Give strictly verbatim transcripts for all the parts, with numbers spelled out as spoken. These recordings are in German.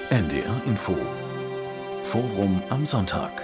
N D R Info Forum am Sonntag.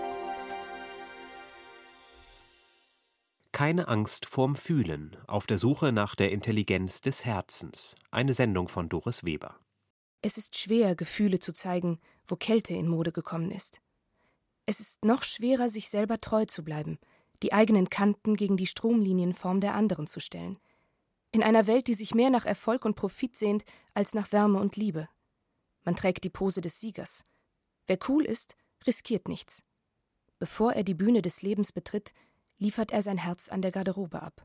Keine Angst vorm Fühlen, auf der Suche nach der Intelligenz des Herzens. Eine Sendung von Doris Weber. Es ist schwer, Gefühle zu zeigen, wo Kälte in Mode gekommen ist. Es ist noch schwerer, sich selber treu zu bleiben, die eigenen Kanten gegen die Stromlinienform der anderen zu stellen. In einer Welt, die sich mehr nach Erfolg und Profit sehnt, als nach Wärme und Liebe. Man trägt die Pose des Siegers. Wer cool ist, riskiert nichts. Bevor er die Bühne des Lebens betritt, liefert er sein Herz an der Garderobe ab.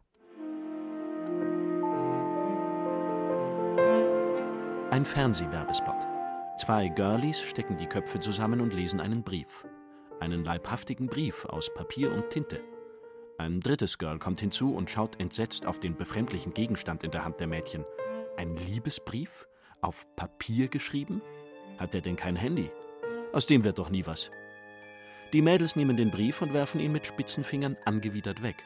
Ein Fernsehwerbespot. Zwei Girlies stecken die Köpfe zusammen und lesen einen Brief. Einen leibhaftigen Brief aus Papier und Tinte. Ein drittes Girl kommt hinzu und schaut entsetzt auf den befremdlichen Gegenstand in der Hand der Mädchen. Ein Liebesbrief? Auf Papier geschrieben? Hat er denn kein Handy? Aus dem wird doch nie was. Die Mädels nehmen den Brief und werfen ihn mit spitzen Fingern angewidert weg.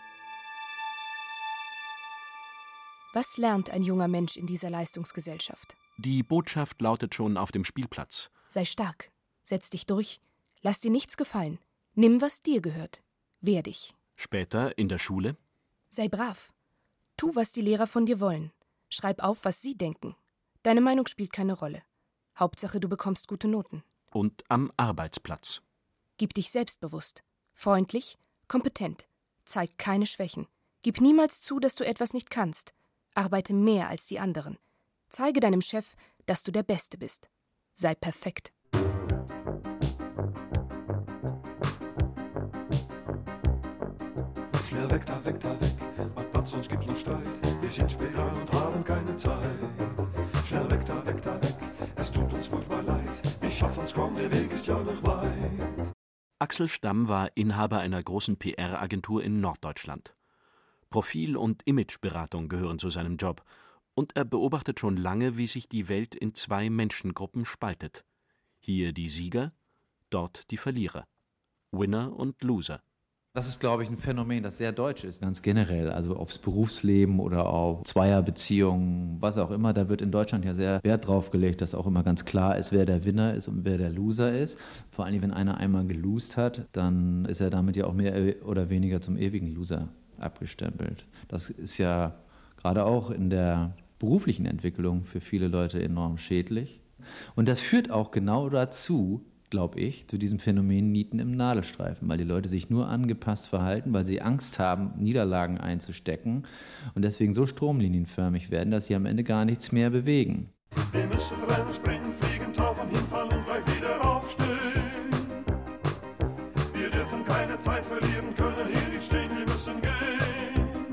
Was lernt ein junger Mensch in dieser Leistungsgesellschaft? Die Botschaft lautet schon auf dem Spielplatz. Sei stark, setz dich durch, lass dir nichts gefallen, nimm, was dir gehört, wehr dich. Später in der Schule? Sei brav, tu, was die Lehrer von dir wollen, schreib auf, was sie denken. Deine Meinung spielt keine Rolle. Hauptsache, du bekommst gute Noten. Und am Arbeitsplatz? Gib dich selbstbewusst, freundlich, kompetent, zeig keine Schwächen. Gib niemals zu, dass du etwas nicht kannst. Arbeite mehr als die anderen. Zeige deinem Chef, dass du der Beste bist. Sei perfekt. Schnell weg, da weg, da weg, mach Platz, sonst gibt's noch Streit. Wir sind spät dran und haben keine Zeit. Schnell weg, da weg, da weg, es tut uns furchtbar leid. Wir schaffen's, komm, der Weg ist ja noch weit. Axel Stamm war Inhaber einer großen P R-Agentur in Norddeutschland. Profil- und Imageberatung gehören zu seinem Job. Und er beobachtet schon lange, wie sich die Welt in zwei Menschengruppen spaltet. Hier die Sieger, dort die Verlierer. Winner und Loser. Das ist, glaube ich, ein Phänomen, das sehr deutsch ist, ganz generell. Also aufs Berufsleben oder auf Zweierbeziehungen, was auch immer. Da wird in Deutschland ja sehr Wert drauf gelegt, dass auch immer ganz klar ist, wer der Winner ist und wer der Loser ist. Vor allem, wenn einer einmal gelost hat, dann ist er damit ja auch mehr oder weniger zum ewigen Loser abgestempelt. Das ist ja gerade auch in der beruflichen Entwicklung für viele Leute enorm schädlich. Und das führt auch genau dazu, glaube ich, zu diesem Phänomen Nieten im Nadelstreifen, weil die Leute sich nur angepasst verhalten, weil sie Angst haben, Niederlagen einzustecken und deswegen so stromlinienförmig werden, dass sie am Ende gar nichts mehr bewegen. Wir müssen rennen, springen, fliegen, tauchen, hinfallen und gleich wieder aufstehen. Wir dürfen keine Zeit verlieren, können hier nicht stehen, wir müssen gehen.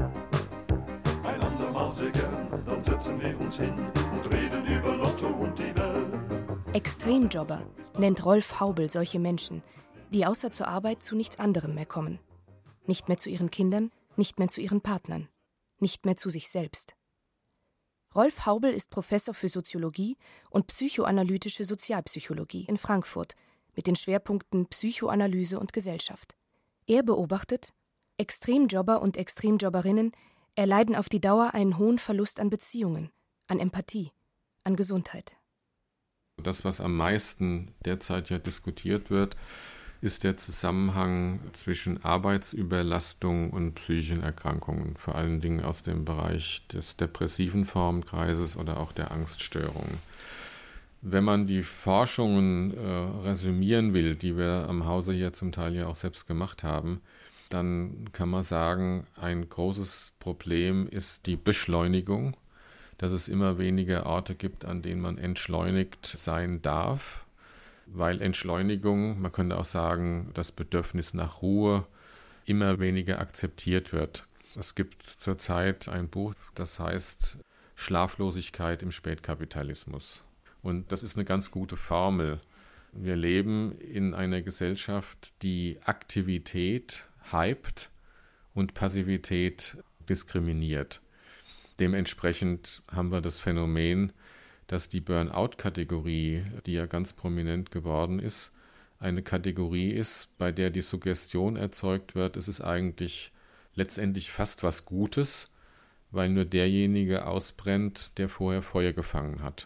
Ein andermal sehr gern, dann setzen wir uns hin und reden über Lotto und die Welt. Extremjobber nennt Rolf Haubel solche Menschen, die außer zur Arbeit zu nichts anderem mehr kommen. Nicht mehr zu ihren Kindern, nicht mehr zu ihren Partnern, nicht mehr zu sich selbst. Rolf Haubel ist Professor für Soziologie und psychoanalytische Sozialpsychologie in Frankfurt mit den Schwerpunkten Psychoanalyse und Gesellschaft. Er beobachtet, Extremjobber und Extremjobberinnen erleiden auf die Dauer einen hohen Verlust an Beziehungen, an Empathie, an Gesundheit. Das, was am meisten derzeit ja diskutiert wird, ist der Zusammenhang zwischen Arbeitsüberlastung und psychischen Erkrankungen, vor allen Dingen aus dem Bereich des depressiven Formenkreises oder auch der Angststörungen. Wenn man die Forschungen äh, resümieren will, die wir am Hause hier zum Teil ja auch selbst gemacht haben, dann kann man sagen, ein großes Problem ist die Beschleunigung, dass es immer weniger Orte gibt, an denen man entschleunigt sein darf, weil Entschleunigung, man könnte auch sagen, das Bedürfnis nach Ruhe immer weniger akzeptiert wird. Es gibt zurzeit ein Buch, das heißt Schlaflosigkeit im Spätkapitalismus. Und das ist eine ganz gute Formel. Wir leben in einer Gesellschaft, die Aktivität hypt und Passivität diskriminiert. Dementsprechend haben wir das Phänomen, dass die Burnout-Kategorie, die ja ganz prominent geworden ist, eine Kategorie ist, bei der die Suggestion erzeugt wird, es ist eigentlich letztendlich fast was Gutes, weil nur derjenige ausbrennt, der vorher Feuer gefangen hat.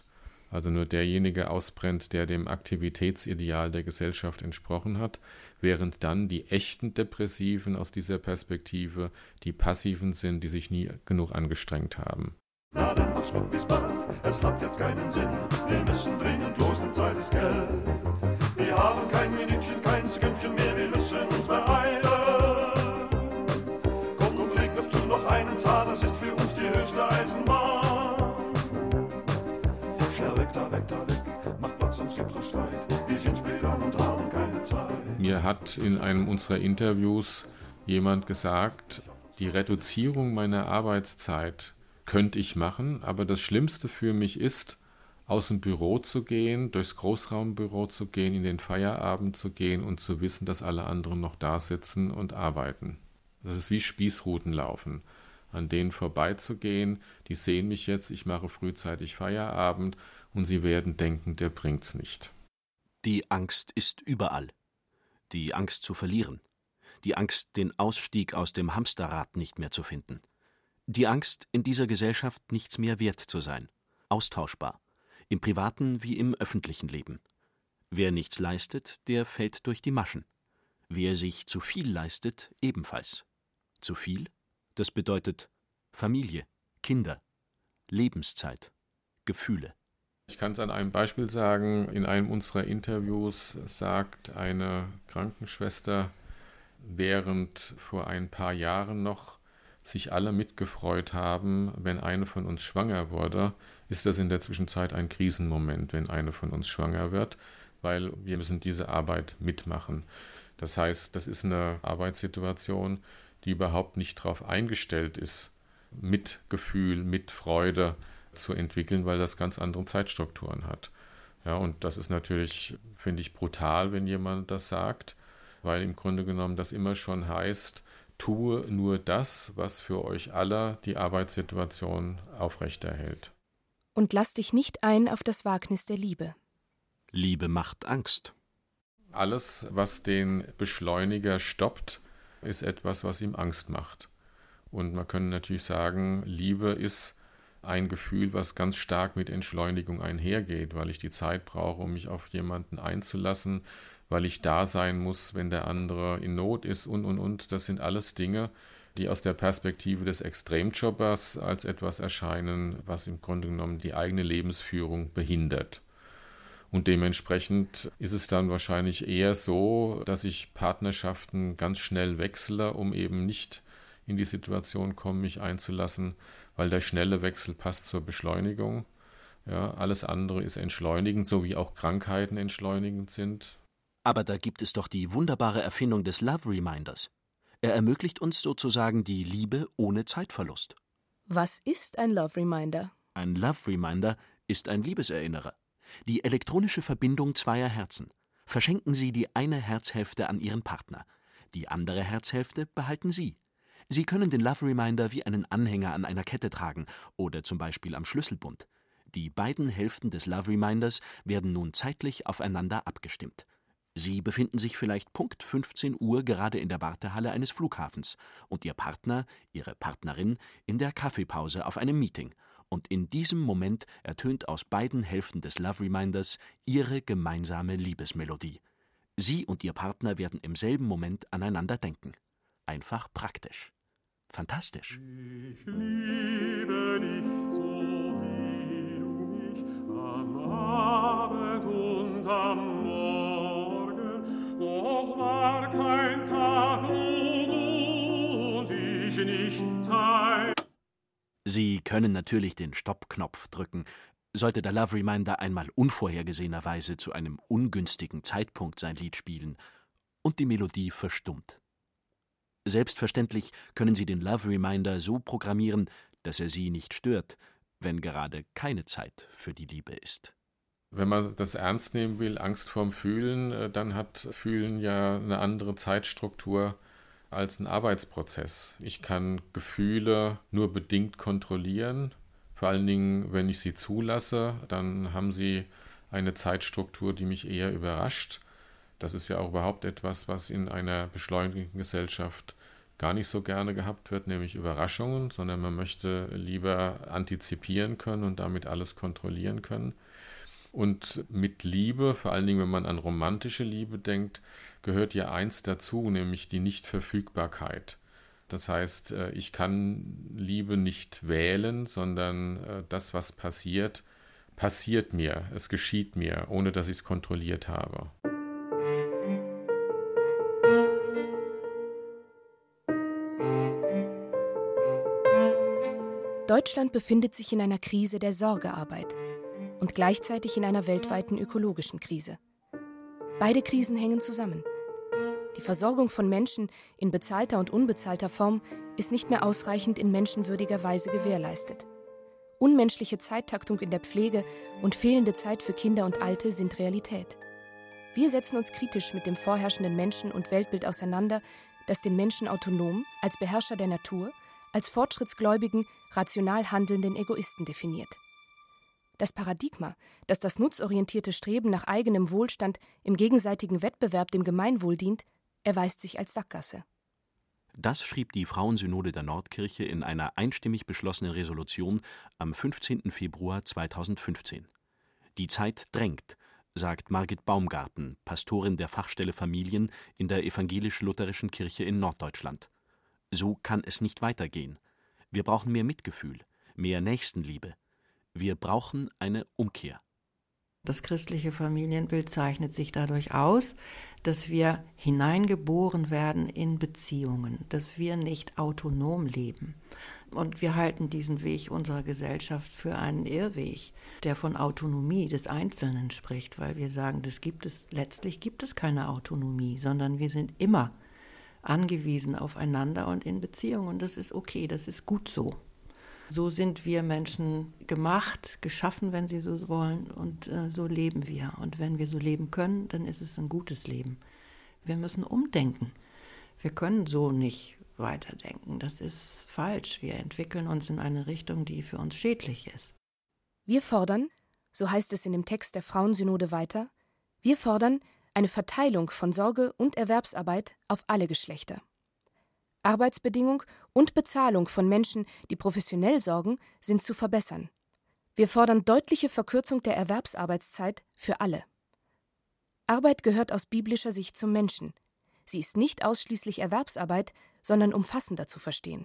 Also nur derjenige ausbrennt, der dem Aktivitätsideal der Gesellschaft entsprochen hat, während dann die echten Depressiven aus dieser Perspektive die Passiven sind, die sich nie genug angestrengt haben. Na dann mach's gut, bis bald, es hat jetzt keinen Sinn, wir müssen dringend los, denn Zeit ist Geld. Wir haben kein Minütchen, kein Sekündchen mehr, wir müssen uns beeilen. Komm und leg dazu noch einen Zahn, das ist für uns die höchste Eisenbahn. Schnell weg, da weg, da weg, mach Platz, sonst gibt's noch Streit. Wir sind spät dran und haben keine Zeit. Mir hat in einem unserer Interviews jemand gesagt, die Reduzierung meiner Arbeitszeit könnte ich machen, aber das Schlimmste für mich ist, aus dem Büro zu gehen, durchs Großraumbüro zu gehen, in den Feierabend zu gehen und zu wissen, dass alle anderen noch da sitzen und arbeiten. Das ist wie Spießrutenlaufen. An denen vorbeizugehen, die sehen mich jetzt, ich mache frühzeitig Feierabend und sie werden denken, der bringt's nicht. Die Angst ist überall. Die Angst zu verlieren. Die Angst, den Ausstieg aus dem Hamsterrad nicht mehr zu finden. Die Angst, in dieser Gesellschaft nichts mehr wert zu sein. Austauschbar. Im privaten wie im öffentlichen Leben. Wer nichts leistet, der fällt durch die Maschen. Wer sich zu viel leistet, ebenfalls. Zu viel? Das bedeutet Familie, Kinder, Lebenszeit, Gefühle. Ich kann es an einem Beispiel sagen. In einem unserer Interviews sagt eine Krankenschwester, während vor ein paar Jahren noch sich alle mitgefreut haben, wenn eine von uns schwanger wurde, ist das in der Zwischenzeit ein Krisenmoment, wenn eine von uns schwanger wird, weil wir müssen diese Arbeit mitmachen. Das heißt, das ist eine Arbeitssituation, die überhaupt nicht darauf eingestellt ist, Mitgefühl, mit Freude zu entwickeln, weil das ganz andere Zeitstrukturen hat. Ja, und das ist natürlich, finde ich, brutal, wenn jemand das sagt, weil im Grunde genommen das immer schon heißt, tue nur das, was für euch alle die Arbeitssituation aufrechterhält. Und lass dich nicht ein auf das Wagnis der Liebe. Liebe macht Angst. Alles, was den Beschleuniger stoppt, ist etwas, was ihm Angst macht. Und man könnte natürlich sagen, Liebe ist ein Gefühl, was ganz stark mit Entschleunigung einhergeht, weil ich die Zeit brauche, um mich auf jemanden einzulassen, weil ich da sein muss, wenn der andere in Not ist und, und, und. Das sind alles Dinge, die aus der Perspektive des Extremjobbers als etwas erscheinen, was im Grunde genommen die eigene Lebensführung behindert. Und dementsprechend ist es dann wahrscheinlich eher so, dass ich Partnerschaften ganz schnell wechsle, um eben nicht in die Situation komme, mich einzulassen, weil der schnelle Wechsel passt zur Beschleunigung. Ja, alles andere ist entschleunigend, so wie auch Krankheiten entschleunigend sind. Aber da gibt es doch die wunderbare Erfindung des Love Reminders. Er ermöglicht uns sozusagen die Liebe ohne Zeitverlust. Was ist ein Love Reminder? Ein Love Reminder ist ein Liebeserinnerer. Die elektronische Verbindung zweier Herzen. Verschenken Sie die eine Herzhälfte an Ihren Partner. Die andere Herzhälfte behalten Sie. Sie können den Love Reminder wie einen Anhänger an einer Kette tragen oder zum Beispiel am Schlüsselbund. Die beiden Hälften des Love Reminders werden nun zeitlich aufeinander abgestimmt. Sie befinden sich vielleicht Punkt fünfzehn Uhr gerade in der Wartehalle eines Flughafens und Ihr Partner, Ihre Partnerin in der Kaffeepause auf einem Meeting. Und in diesem Moment ertönt aus beiden Hälften des Love Reminders Ihre gemeinsame Liebesmelodie. Sie und Ihr Partner werden im selben Moment aneinander denken. Einfach praktisch. Fantastisch. Ich liebe dich so, wie du mich am Abend und am Morgen, doch war kein Tag, wo du und ich nicht teil. Sie können natürlich den Stoppknopf drücken, sollte der Love Reminder einmal unvorhergesehenerweise zu einem ungünstigen Zeitpunkt sein Lied spielen und die Melodie verstummt. Selbstverständlich können Sie den Love Reminder so programmieren, dass er Sie nicht stört, wenn gerade keine Zeit für die Liebe ist. Wenn man das ernst nehmen will, Angst vorm Fühlen, dann hat Fühlen ja eine andere Zeitstruktur als ein Arbeitsprozess. Ich kann Gefühle nur bedingt kontrollieren. Vor allen Dingen, wenn ich sie zulasse, dann haben sie eine Zeitstruktur, die mich eher überrascht. Das ist ja auch überhaupt etwas, was in einer beschleunigten Gesellschaft gar nicht so gerne gehabt wird, nämlich Überraschungen, sondern man möchte lieber antizipieren können und damit alles kontrollieren können. Und mit Liebe, vor allen Dingen, wenn man an romantische Liebe denkt, gehört ja eins dazu, nämlich die Nichtverfügbarkeit. Das heißt, ich kann Liebe nicht wählen, sondern das, was passiert, passiert mir, es geschieht mir, ohne dass ich es kontrolliert habe. Deutschland befindet sich in einer Krise der Sorgearbeit und gleichzeitig in einer weltweiten ökologischen Krise. Beide Krisen hängen zusammen. Die Versorgung von Menschen in bezahlter und unbezahlter Form ist nicht mehr ausreichend in menschenwürdiger Weise gewährleistet. Unmenschliche Zeittaktung in der Pflege und fehlende Zeit für Kinder und Alte sind Realität. Wir setzen uns kritisch mit dem vorherrschenden Menschen- und Weltbild auseinander, das den Menschen autonom, als Beherrscher der Natur, als fortschrittsgläubigen, rational handelnden Egoisten definiert. Das Paradigma, das das nutzorientierte Streben nach eigenem Wohlstand im gegenseitigen Wettbewerb dem Gemeinwohl dient, erweist sich als Sackgasse. Das schrieb die Frauensynode der Nordkirche in einer einstimmig beschlossenen Resolution am fünfzehnten Februar zweitausendfünfzehn. Die Zeit drängt, sagt Margit Baumgarten, Pastorin der Fachstelle Familien in der evangelisch-lutherischen Kirche in Norddeutschland. So kann es nicht weitergehen. Wir brauchen mehr Mitgefühl, mehr Nächstenliebe. Wir brauchen eine Umkehr. Das christliche Familienbild zeichnet sich dadurch aus, dass wir hineingeboren werden in Beziehungen, dass wir nicht autonom leben. Und wir halten diesen Weg unserer Gesellschaft für einen Irrweg, der von Autonomie des Einzelnen spricht, weil wir sagen, das gibt es, letztlich gibt es keine Autonomie, sondern wir sind immer angewiesen aufeinander und in Beziehungen. Und das ist okay, das ist gut so. So sind wir Menschen gemacht, geschaffen, wenn Sie so wollen, und äh, so leben wir. Und wenn wir so leben können, dann ist es ein gutes Leben. Wir müssen umdenken. Wir können so nicht weiterdenken. Das ist falsch. Wir entwickeln uns in eine Richtung, die für uns schädlich ist. Wir fordern, so heißt es in dem Text der Frauensynode weiter, wir fordern eine Verteilung von Sorge- und Erwerbsarbeit auf alle Geschlechter. Arbeitsbedingung und Bezahlung von Menschen, die professionell sorgen, sind zu verbessern. Wir fordern deutliche Verkürzung der Erwerbsarbeitszeit für alle. Arbeit gehört aus biblischer Sicht zum Menschen. Sie ist nicht ausschließlich Erwerbsarbeit, sondern umfassender zu verstehen.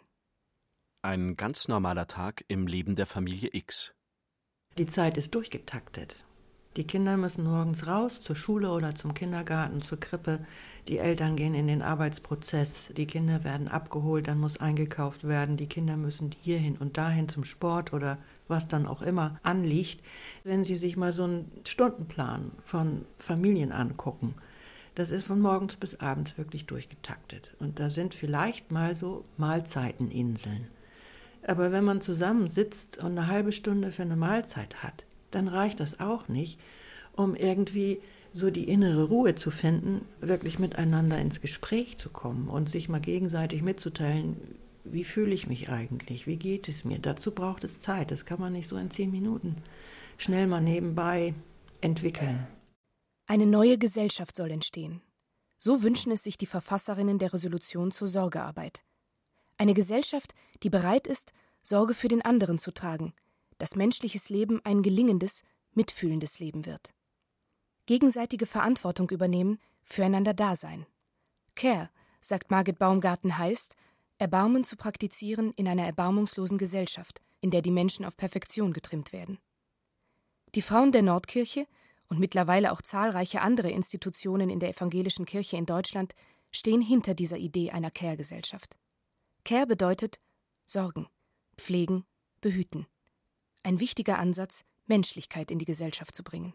Ein ganz normaler Tag im Leben der Familie X. Die Zeit ist durchgetaktet. Die Kinder müssen morgens raus, zur Schule oder zum Kindergarten, zur Krippe. Die Eltern gehen in den Arbeitsprozess, die Kinder werden abgeholt, dann muss eingekauft werden. Die Kinder müssen hierhin und dahin zum Sport oder was dann auch immer anliegt. Wenn Sie sich mal so einen Stundenplan von Familien angucken, das ist von morgens bis abends wirklich durchgetaktet. Und da sind vielleicht mal so Mahlzeiteninseln. Aber wenn man zusammensitzt und eine halbe Stunde für eine Mahlzeit hat, dann reicht das auch nicht, um irgendwie so die innere Ruhe zu finden, wirklich miteinander ins Gespräch zu kommen und sich mal gegenseitig mitzuteilen, wie fühle ich mich eigentlich, wie geht es mir. Dazu braucht es Zeit, das kann man nicht so in zehn Minuten schnell mal nebenbei entwickeln. Eine neue Gesellschaft soll entstehen. So wünschen es sich die Verfasserinnen der Resolution zur Sorgearbeit. Eine Gesellschaft, die bereit ist, Sorge für den anderen zu tragen, dass menschliches Leben ein gelingendes, mitfühlendes Leben wird. Gegenseitige Verantwortung übernehmen, füreinander da sein. Care, sagt Margit Baumgarten, heißt, Erbarmen zu praktizieren in einer erbarmungslosen Gesellschaft, in der die Menschen auf Perfektion getrimmt werden. Die Frauen der Nordkirche und mittlerweile auch zahlreiche andere Institutionen in der evangelischen Kirche in Deutschland stehen hinter dieser Idee einer Care-Gesellschaft. Care bedeutet sorgen, pflegen, behüten. Ein wichtiger Ansatz, Menschlichkeit in die Gesellschaft zu bringen.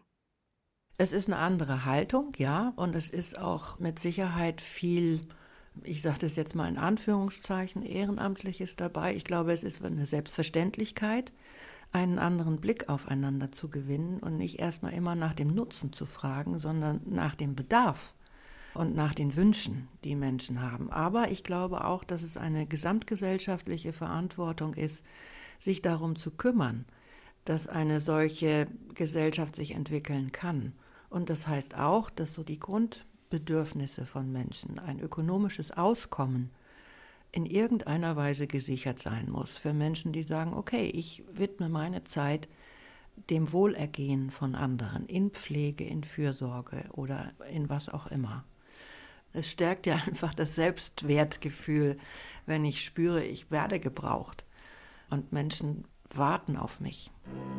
Es ist eine andere Haltung, ja, und es ist auch mit Sicherheit viel, ich sage das jetzt mal in Anführungszeichen, Ehrenamtliches dabei. Ich glaube, es ist eine Selbstverständlichkeit, einen anderen Blick aufeinander zu gewinnen und nicht erstmal immer nach dem Nutzen zu fragen, sondern nach dem Bedarf und nach den Wünschen, die Menschen haben. Aber ich glaube auch, dass es eine gesamtgesellschaftliche Verantwortung ist, sich darum zu kümmern, dass eine solche Gesellschaft sich entwickeln kann. Und das heißt auch, dass so die Grundbedürfnisse von Menschen, ein ökonomisches Auskommen, in irgendeiner Weise gesichert sein muss für Menschen, die sagen, okay, ich widme meine Zeit dem Wohlergehen von anderen, in Pflege, in Fürsorge oder in was auch immer. Es stärkt ja einfach das Selbstwertgefühl, wenn ich spüre, ich werde gebraucht und Menschen warten auf mich.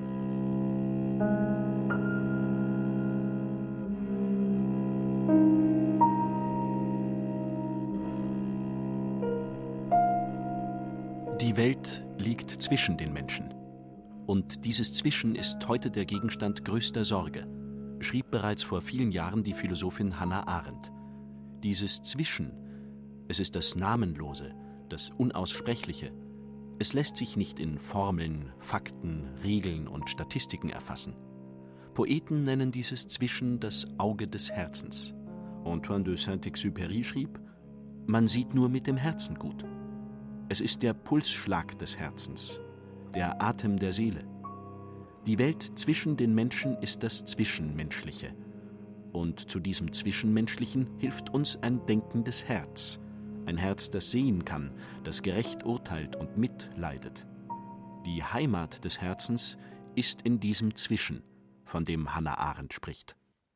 Die Welt liegt zwischen den Menschen. Und dieses Zwischen ist heute der Gegenstand größter Sorge, schrieb bereits vor vielen Jahren die Philosophin Hannah Arendt. Dieses Zwischen, es ist das Namenlose, das Unaussprechliche. Es lässt sich nicht in Formeln, Fakten, Regeln und Statistiken erfassen. Poeten nennen dieses Zwischen das Auge des Herzens. Antoine de Saint-Exupéry schrieb: Man sieht nur mit dem Herzen gut. Es ist der Pulsschlag des Herzens, der Atem der Seele. Die Welt zwischen den Menschen ist das Zwischenmenschliche. Und zu diesem Zwischenmenschlichen hilft uns ein denkendes Herz. Ein Herz, das sehen kann, das gerecht urteilt und mitleidet. Die Heimat des Herzens ist in diesem Zwischen, von dem Hannah Arendt spricht.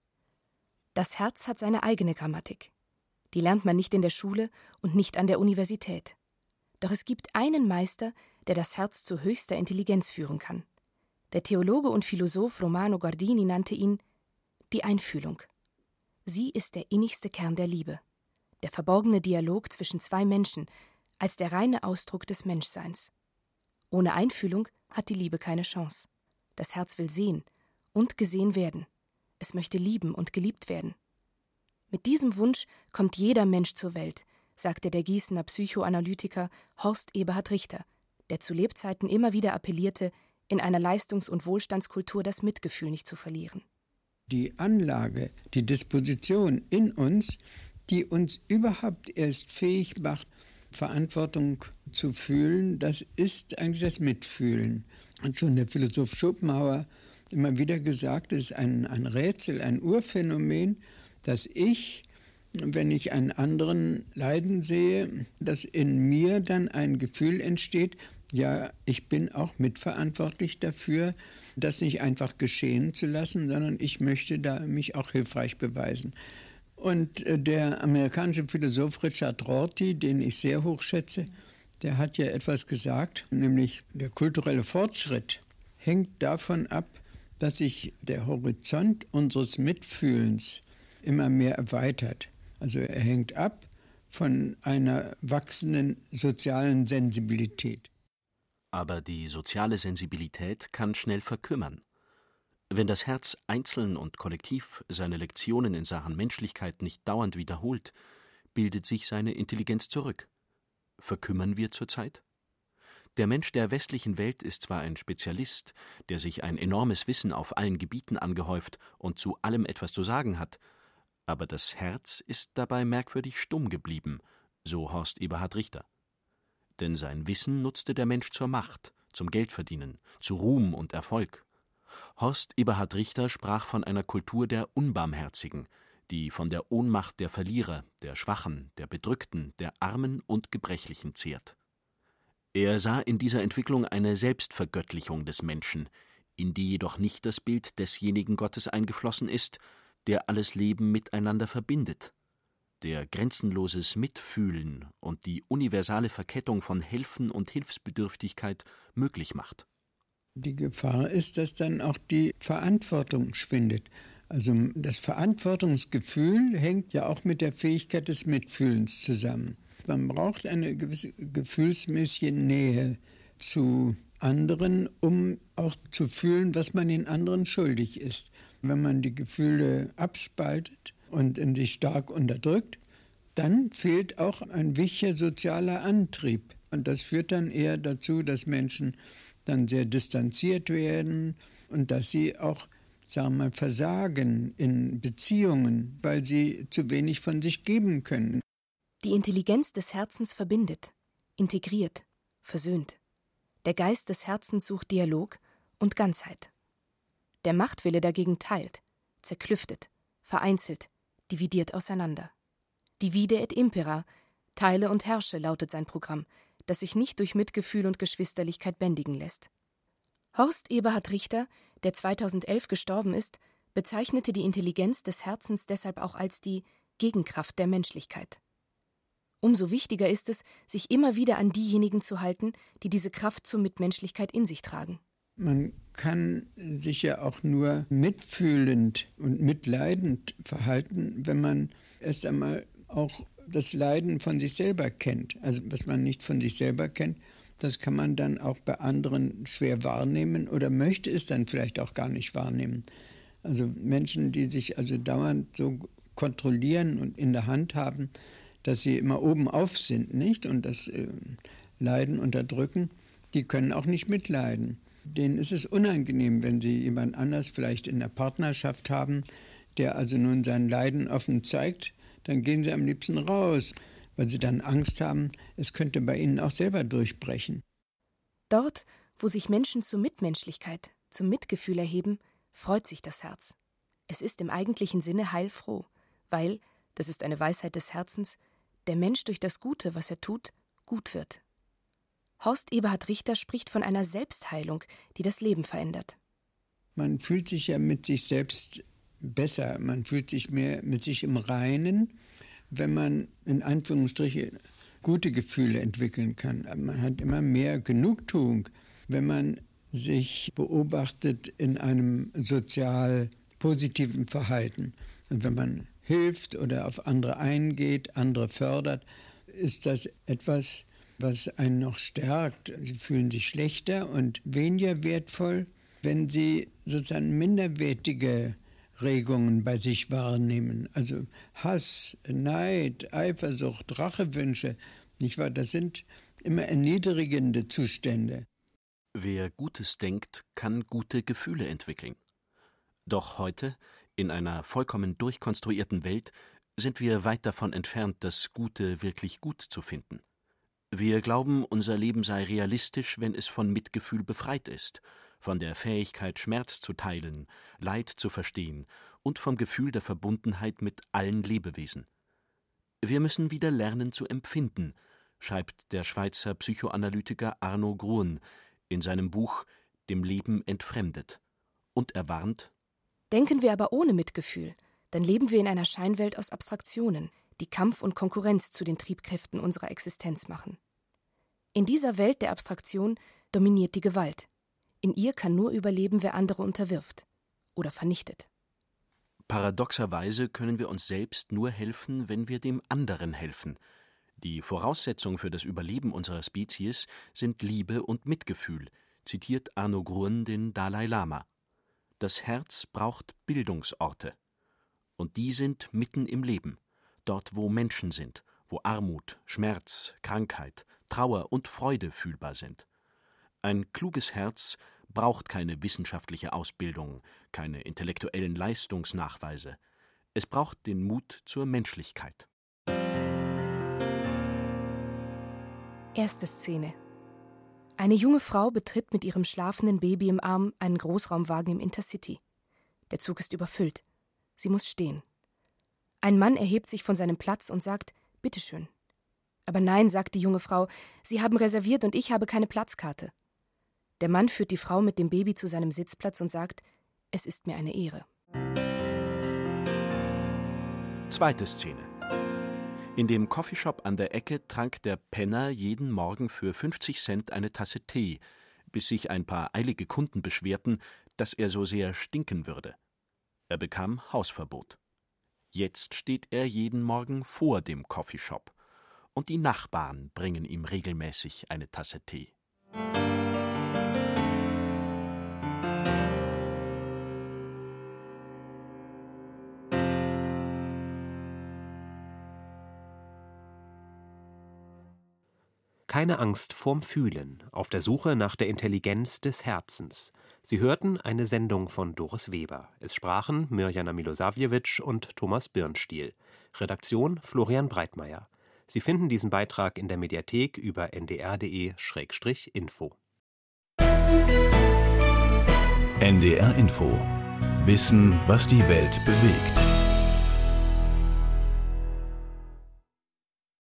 Das Herz hat seine eigene Grammatik. Die lernt man nicht in der Schule und nicht an der Universität. Doch es gibt einen Meister, der das Herz zu höchster Intelligenz führen kann. Der Theologe und Philosoph Romano Guardini nannte ihn die Einfühlung. Sie ist der innigste Kern der Liebe, der verborgene Dialog zwischen zwei Menschen, als der reine Ausdruck des Menschseins. Ohne Einfühlung hat die Liebe keine Chance. Das Herz will sehen und gesehen werden. Es möchte lieben und geliebt werden. Mit diesem Wunsch kommt jeder Mensch zur Welt, sagte der Gießener Psychoanalytiker Horst Eberhard Richter, der zu Lebzeiten immer wieder appellierte, in einer Leistungs- und Wohlstandskultur das Mitgefühl nicht zu verlieren. Die Anlage, die Disposition in uns, die uns überhaupt erst fähig macht, Verantwortung zu fühlen, das ist eigentlich das Mitfühlen. Und schon der Philosoph Schopenhauer immer wieder gesagt, es ist ein, ein Rätsel, ein Urphänomen, dass ich, wenn ich einen anderen leiden sehe, dass in mir dann ein Gefühl entsteht, ja, ich bin auch mitverantwortlich dafür, das nicht einfach geschehen zu lassen, sondern ich möchte da mich auch hilfreich beweisen. Und der amerikanische Philosoph Richard Rorty, den ich sehr hoch schätze, der hat ja etwas gesagt, nämlich der kulturelle Fortschritt hängt davon ab, dass sich der Horizont unseres Mitfühlens immer mehr erweitert. Also er hängt ab von einer wachsenden sozialen Sensibilität. Aber die soziale Sensibilität kann schnell verkümmern. Wenn das Herz einzeln und kollektiv seine Lektionen in Sachen Menschlichkeit nicht dauernd wiederholt, bildet sich seine Intelligenz zurück. Verkümmern wir zurzeit? Der Mensch der westlichen Welt ist zwar ein Spezialist, der sich ein enormes Wissen auf allen Gebieten angehäuft und zu allem etwas zu sagen hat, aber das Herz ist dabei merkwürdig stumm geblieben, so Horst Eberhard Richter. Denn sein Wissen nutzte der Mensch zur Macht, zum Geldverdienen, zu Ruhm und Erfolg. Horst Eberhard Richter sprach von einer Kultur der Unbarmherzigen, die von der Ohnmacht der Verlierer, der Schwachen, der Bedrückten, der Armen und Gebrechlichen zehrt. Er sah in dieser Entwicklung eine Selbstvergöttlichung des Menschen, in die jedoch nicht das Bild desjenigen Gottes eingeflossen ist, der alles Leben miteinander verbindet, der grenzenloses Mitfühlen und die universale Verkettung von Helfen und Hilfsbedürftigkeit möglich macht. Die Gefahr ist, dass dann auch die Verantwortung schwindet. Also das Verantwortungsgefühl hängt ja auch mit der Fähigkeit des Mitfühlens zusammen. Man braucht eine gewisse gefühlsmäßige Nähe zu anderen, um auch zu fühlen, was man den anderen schuldig ist. Wenn man die Gefühle abspaltet und in sich stark unterdrückt, dann fehlt auch ein wichtiger sozialer Antrieb. Und das führt dann eher dazu, dass Menschen dann sehr distanziert werden und dass sie auch, sagen wir mal, versagen in Beziehungen, weil sie zu wenig von sich geben können. Die Intelligenz des Herzens verbindet, integriert, versöhnt. Der Geist des Herzens sucht Dialog und Ganzheit. Der Machtwille dagegen teilt, zerklüftet, vereinzelt, dividiert auseinander. Divide et impera, teile und herrsche, lautet sein Programm, das sich nicht durch Mitgefühl und Geschwisterlichkeit bändigen lässt. Horst Eberhard Richter, der zweitausendelf gestorben ist, bezeichnete die Intelligenz des Herzens deshalb auch als die Gegenkraft der Menschlichkeit. Umso wichtiger ist es, sich immer wieder an diejenigen zu halten, die diese Kraft zur Mitmenschlichkeit in sich tragen. Man kann sich ja auch nur mitfühlend und mitleidend verhalten, wenn man erst einmal auch das Leiden von sich selber kennt. Also was man nicht von sich selber kennt, das kann man dann auch bei anderen schwer wahrnehmen oder möchte es dann vielleicht auch gar nicht wahrnehmen. Also Menschen, die sich also dauernd so kontrollieren und in der Hand haben, dass sie immer oben auf sind, nicht? Und das äh, Leiden unterdrücken, die können auch nicht mitleiden. Denen ist es unangenehm, wenn sie jemand anders vielleicht in der Partnerschaft haben, der also nun sein Leiden offen zeigt, dann gehen sie am liebsten raus, weil sie dann Angst haben, es könnte bei ihnen auch selber durchbrechen. Dort, wo sich Menschen zur Mitmenschlichkeit, zum Mitgefühl erheben, freut sich das Herz. Es ist im eigentlichen Sinne heilfroh, weil, das ist eine Weisheit des Herzens, der Mensch durch das Gute, was er tut, gut wird. Horst Eberhard Richter spricht von einer Selbstheilung, die das Leben verändert. Man fühlt sich ja mit sich selbst besser, man fühlt sich mehr mit sich im Reinen, wenn man in Anführungsstriche gute Gefühle entwickeln kann. Man hat immer mehr Genugtuung, wenn man sich beobachtet in einem sozial positiven Verhalten. Und wenn man hilft oder auf andere eingeht, andere fördert, ist das etwas, was einen noch stärkt. Sie fühlen sich schlechter und weniger wertvoll, wenn sie sozusagen minderwertige Regungen bei sich wahrnehmen. Also Hass, Neid, Eifersucht, Rachewünsche, nicht wahr? Das sind immer erniedrigende Zustände. Wer Gutes denkt, kann gute Gefühle entwickeln. Doch heute, in einer vollkommen durchkonstruierten Welt, sind wir weit davon entfernt, das Gute wirklich gut zu finden. Wir glauben, unser Leben sei realistisch, wenn es von Mitgefühl befreit ist, von der Fähigkeit, Schmerz zu teilen, Leid zu verstehen und vom Gefühl der Verbundenheit mit allen Lebewesen. Wir müssen wieder lernen zu empfinden, schreibt der Schweizer Psychoanalytiker Arno Gruen in seinem Buch »Dem Leben entfremdet«. Und er warnt: Denken wir aber ohne Mitgefühl, dann leben wir in einer Scheinwelt aus Abstraktionen, die Kampf und Konkurrenz zu den Triebkräften unserer Existenz machen. In dieser Welt der Abstraktion dominiert die Gewalt. In ihr kann nur überleben, wer andere unterwirft oder vernichtet. Paradoxerweise können wir uns selbst nur helfen, wenn wir dem anderen helfen. Die Voraussetzung für das Überleben unserer Spezies sind Liebe und Mitgefühl, zitiert Arno Gruen den Dalai Lama. Das Herz braucht Bildungsorte. Und die sind mitten im Leben, dort wo Menschen sind, wo Armut, Schmerz, Krankheit, Trauer und Freude fühlbar sind. Ein kluges Herz braucht keine wissenschaftliche Ausbildung, keine intellektuellen Leistungsnachweise. Es braucht den Mut zur Menschlichkeit. Erste Szene. Eine junge Frau betritt mit ihrem schlafenden Baby im Arm einen Großraumwagen im Intercity. Der Zug ist überfüllt. Sie muss stehen. Ein Mann erhebt sich von seinem Platz und sagt: »Bitteschön.« Aber nein, sagt die junge Frau, »Sie haben reserviert und ich habe keine Platzkarte.« Der Mann führt die Frau mit dem Baby zu seinem Sitzplatz und sagt: »Es ist mir eine Ehre.« Zweite Szene. In dem Coffeeshop an der Ecke trank der Penner jeden Morgen für fünfzig Cent eine Tasse Tee, bis sich ein paar eilige Kunden beschwerten, dass er so sehr stinken würde. Er bekam Hausverbot. Jetzt steht er jeden Morgen vor dem Coffeeshop und die Nachbarn bringen ihm regelmäßig eine Tasse Tee. Keine Angst vorm Fühlen, auf der Suche nach der Intelligenz des Herzens. Sie hörten eine Sendung von Doris Weber. Es sprachen Mirjana Milosavljevic und Thomas Birnstiel. Redaktion Florian Breitmeier. Sie finden diesen Beitrag in der Mediathek über n d r punkt d e Schrägstrich info. N D R Info. Wissen, was die Welt bewegt.